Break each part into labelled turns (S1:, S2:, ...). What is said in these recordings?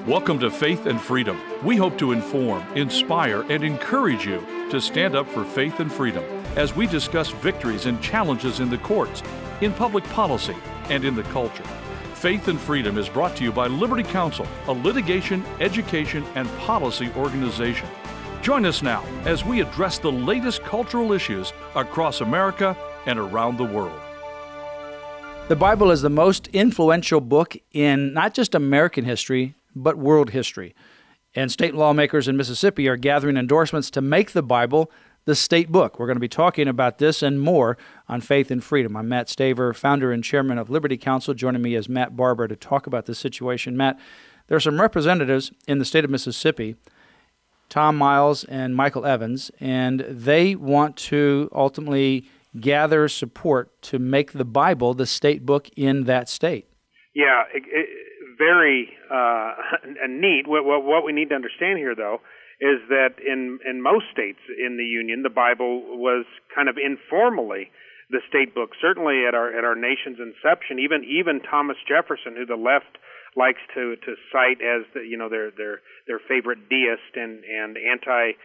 S1: Welcome to Faith and Freedom. We hope to inform, inspire, and encourage you to stand up for faith and freedom as we discuss victories and challenges in the courts, in public policy, and in the culture. Faith and Freedom is brought to you by Liberty Counsel, a litigation, education, and policy organization. Join us now as we address the latest cultural issues across America and around the world.
S2: The Bible is the most influential book in not just American history, but world history. And state lawmakers in Mississippi are gathering endorsements to make the Bible the state book. We're going to be talking about this and more on Faith and Freedom. I'm Matt Staver, founder and chairman of Liberty Counsel. Joining me is Matt Barber to talk about this situation. Matt, there are some representatives in the state of Mississippi, Tom Miles and Michael Evans, and they want to ultimately gather support to make the Bible the state book in that state.
S3: Yeah, very neat. What we need to understand here, though, is that in most states in the Union, the Bible was kind of informally the state book. Certainly at our nation's inception, even Thomas Jefferson, who the left likes to cite as their favorite deist and anti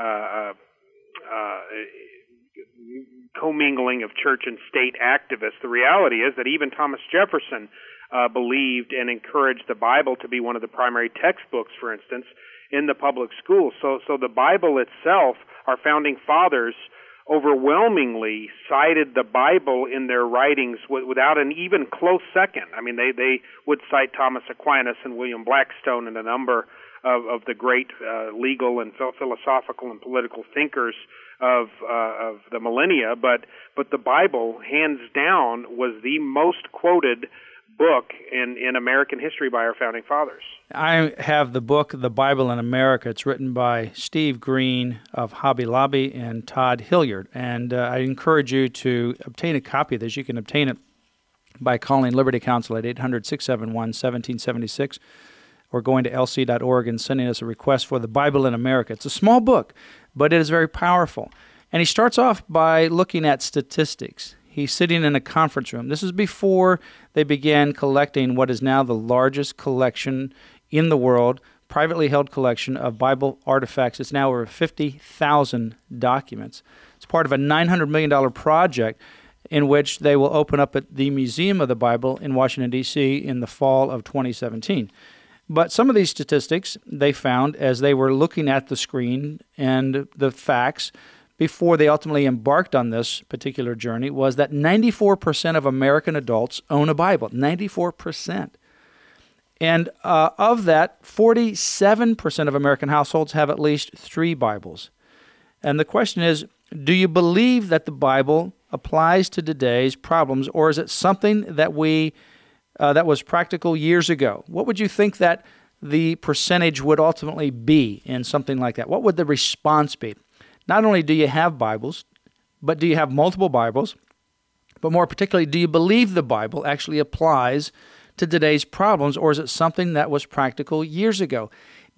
S3: commingling of church and state activists. The reality is that even Thomas Jefferson believed and encouraged the Bible to be one of the primary textbooks, for instance, in the public schools. So the Bible itself, our founding fathers overwhelmingly cited the Bible in their writings without an even close second. I mean, they would cite Thomas Aquinas and William Blackstone and a number of the great legal and philosophical and political thinkers of the millennia, but the Bible, hands down, was the most quoted book in American history by our founding fathers.
S2: I have the book, The Bible in America. It's written by Steve Green of Hobby Lobby and Todd Hilliard. And I encourage you to obtain a copy of this. You can obtain it by calling Liberty Counsel at 800-671-1776 or going to lc.org and sending us a request for The Bible in America. It's a small book, but it is very powerful. And he starts off by looking at statistics. He's sitting in a conference room. This is before they began collecting what is now the largest collection in the world, privately held collection of Bible artifacts. It's now over 50,000 documents. It's part of a $900 million project in which they will open up at the Museum of the Bible in Washington, D.C. in the fall of 2017. But some of these statistics they found as they were looking at the screen and the facts before they ultimately embarked on this particular journey was that 94% of American adults own a Bible, 94%. And of that, 47% of American households have at least 3 Bibles. And the question is, do you believe that the Bible applies to today's problems, or is it something that that was practical years ago? What would you think that the percentage would ultimately be in something like that? What would the response be? Not only do you have Bibles, but do you have multiple Bibles? But more particularly, do you believe the Bible actually applies to today's problems, or is it something that was practical years ago?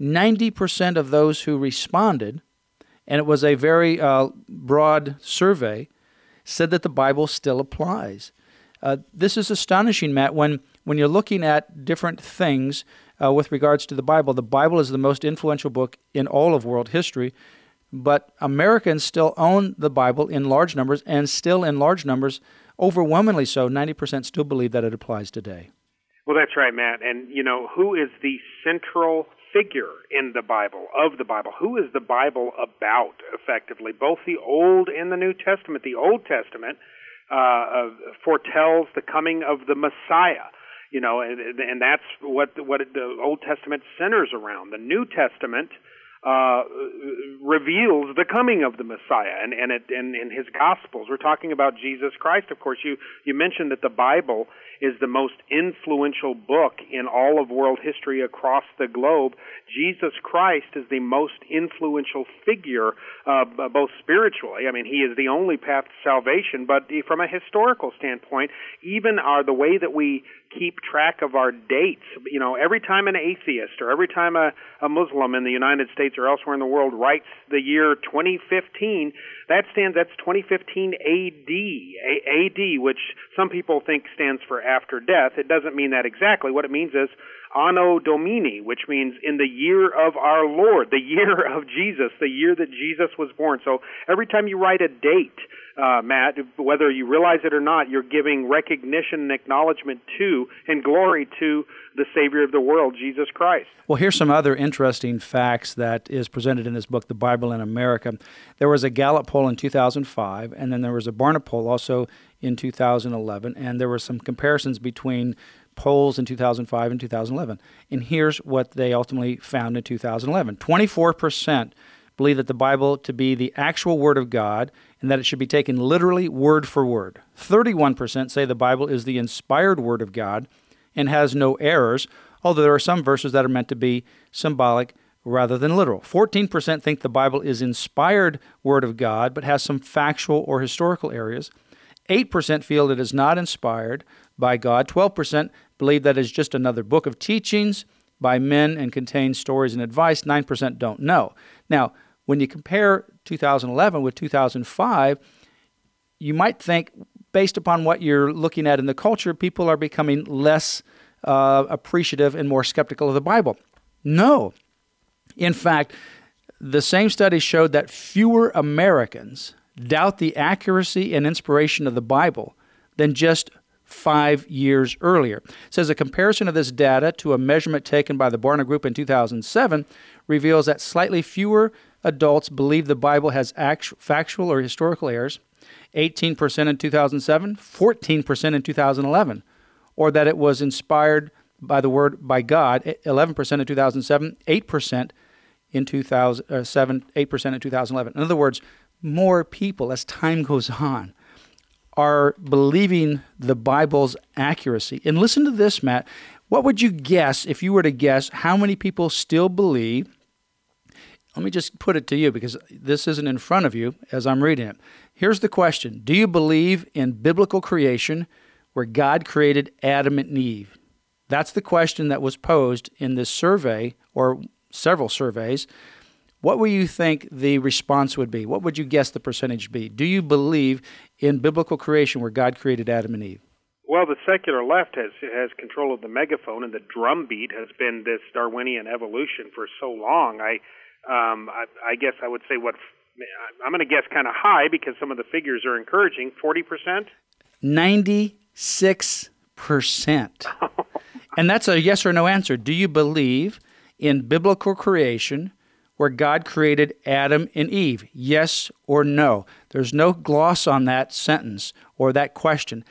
S2: 90% of those who responded, and it was a very broad survey, said that the Bible still applies. This is astonishing, Matt, when you're looking at different things with regards to the Bible is the most influential book in all of world history. But Americans still own the Bible in large numbers, and still in large numbers, overwhelmingly so, 90% still believe that it applies today.
S3: Well, that's right, Matt. And, who is the central figure in the Bible, of the Bible? Who is the Bible about, effectively? Both the Old and the New Testament. The Old Testament foretells the coming of the Messiah, and that's what the Old Testament centers around. The New Testament reveals the coming of the Messiah and in his Gospels. We're talking about Jesus Christ, of course. You mentioned that the Bible is the most influential book in all of world history across the globe. Jesus Christ is the most influential figure, both spiritually. I mean, he is the only path to salvation, but from a historical standpoint, even the way that we keep track of our dates. Every time an atheist or every time a Muslim in the United States or elsewhere in the world writes the year 2015, that's 2015 AD, which some people think stands for after death. It doesn't mean that exactly. What it means is Anno Domini, which means in the year of our Lord, the year of Jesus, the year that Jesus was born. So every time you write a date, Matt, whether you realize it or not, you're giving recognition and acknowledgement to and glory to the Savior of the world, Jesus Christ.
S2: Well, here's some other interesting facts that is presented in this book, The Bible in America. There was a Gallup poll in 2005, and then there was a Barna poll also in 2011, and there were some comparisons between polls in 2005 and 2011. And here's what they ultimately found in 2011. 24% believe that the Bible to be the actual Word of God and that it should be taken literally word for word. 31% say the Bible is the inspired Word of God and has no errors, although there are some verses that are meant to be symbolic rather than literal. 14% think the Bible is inspired Word of God but has some factual or historical areas. 8% feel it is not inspired by God. 12% believe that it is just another book of teachings by men and contains stories and advice. 9% don't know. Now, when you compare 2011 with 2005, you might think, based upon what you're looking at in the culture, people are becoming less appreciative and more skeptical of the Bible. No. In fact, the same study showed that fewer Americans doubt the accuracy and inspiration of the Bible than just 5 years earlier. It says a comparison of this data to a measurement taken by the Barna Group in 2007 reveals that slightly fewer adults believe the Bible has factual or historical errors, 18% in 2007, 14% in 2011, or that it was inspired by the Word by God, 11% in 2007, 8% in 2007, 8% in 2011. In other words, more people, as time goes on, are believing the Bible's accuracy. And listen to this, Matt. What would you guess, if you were to guess, how many people still believe? Let me just put it to you, because this isn't in front of you as I'm reading it. Here's the question. Do you believe in biblical creation where God created Adam and Eve? That's the question that was posed in this survey, or several surveys. What would you think the response would be? What would you guess the percentage be? Do you believe in biblical creation where God created Adam and Eve?
S3: Well, the secular left has control of the megaphone, and the drumbeat has been this Darwinian evolution for so long. I guess I would say I'm going to guess kind of high because some of the figures are encouraging. 40%?
S2: 96%. And that's a yes or no answer. Do you believe in biblical creation where God created Adam and Eve? Yes or no? There's no gloss on that sentence or that question.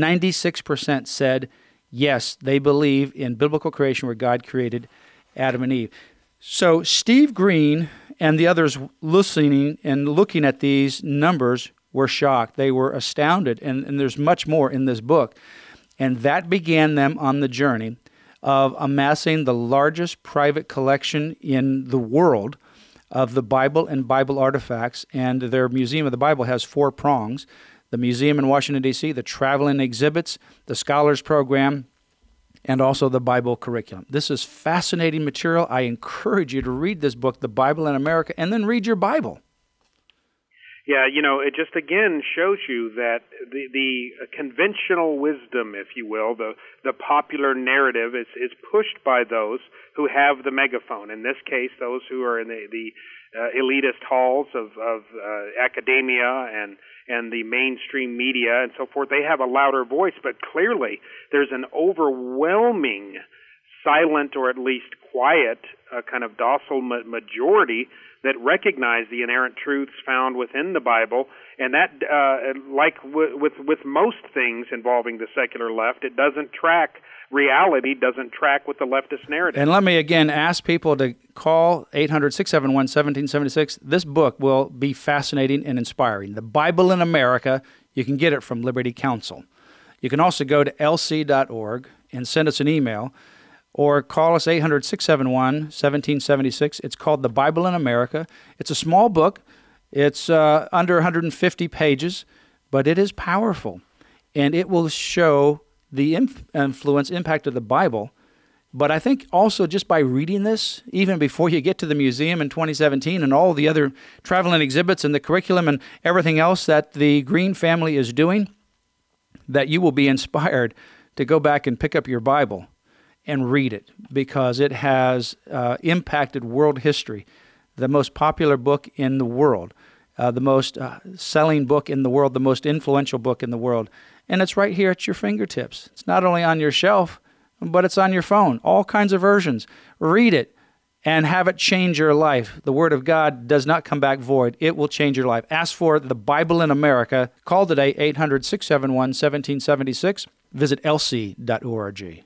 S2: 96% said yes, they believe in biblical creation where God created Adam and Eve. So Steve Green and the others listening and looking at these numbers were shocked. They were astounded, and there's much more in this book. And that began them on the journey of amassing the largest private collection in the world of the Bible and Bible artifacts. And their Museum of the Bible has 4 prongs: the museum in Washington, D.C., the traveling exhibits, the scholars program, and also the Bible curriculum. This is fascinating material. I encourage you to read this book, The Bible in America, and then read your Bible.
S3: Yeah, it just again shows you that the conventional wisdom, if you will, the popular narrative is pushed by those who have the megaphone. In this case, those who are in the elitist halls of academia and the mainstream media and so forth. They have a louder voice, but clearly there's an overwhelming silent, or at least quiet, kind of docile majority that recognize the inerrant truths found within the Bible, and that, like with most things involving the secular left, it doesn't track reality, doesn't track with the leftist narrative.
S2: And let me again ask people to call 800-671-1776. This book will be fascinating and inspiring. The Bible in America, you can get it from Liberty Counsel. You can also go to lc.org and send us an email, or call us 800-671-1776. It's called The Bible in America. It's a small book. It's under 150 pages, but it is powerful, and it will show the impact of the Bible. But I think also just by reading this, even before you get to the museum in 2017 and all the other traveling exhibits and the curriculum and everything else that the Green family is doing, that you will be inspired to go back and pick up your Bible and read it, because it has impacted world history. The most popular book in the world, the most selling book in the world, the most influential book in the world. And it's right here at your fingertips. It's not only on your shelf, but it's on your phone. All kinds of versions. Read it and have it change your life. The Word of God does not come back void. It will change your life. Ask for the Bible in America. Call today, 800-671-1776. Visit lc.org.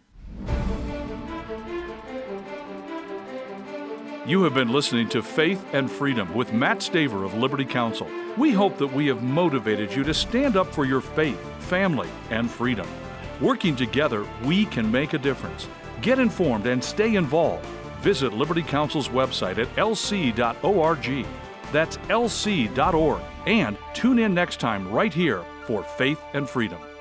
S1: You have been listening to Faith and Freedom with Matt Staver of Liberty Counsel. We hope that we have motivated you to stand up for your faith, family, and freedom. Working together, we can make a difference. Get informed and stay involved. Visit Liberty Counsel's website at lc.org. That's lc.org. And tune in next time right here for Faith and Freedom.